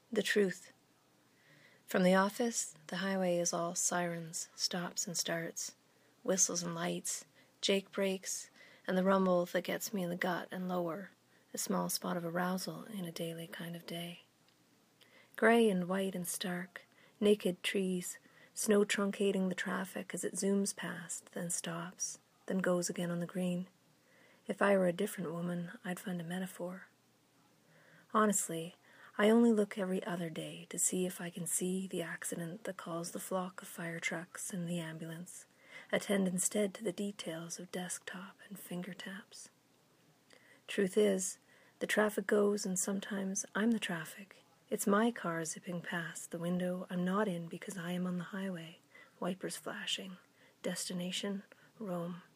The truth. From the office, the highway is all sirens, stops and starts, whistles and lights, Jake brakes, and the rumble that gets me in the gut and lower, a small spot of arousal in a daily kind of day. Gray and white and stark, naked trees, snow truncating the traffic as it zooms past, then stops, then goes again on the green. If I were a different woman, I'd find a metaphor. Honestly, I only look every other day to see if I can see the accident that calls the flock of fire trucks and the ambulance, attend instead to the details of desktop and finger taps. Truth is, the traffic goes and sometimes I'm the traffic. It's my car zipping past the window I'm not in because I am on the highway, wipers flashing, destination, Rome.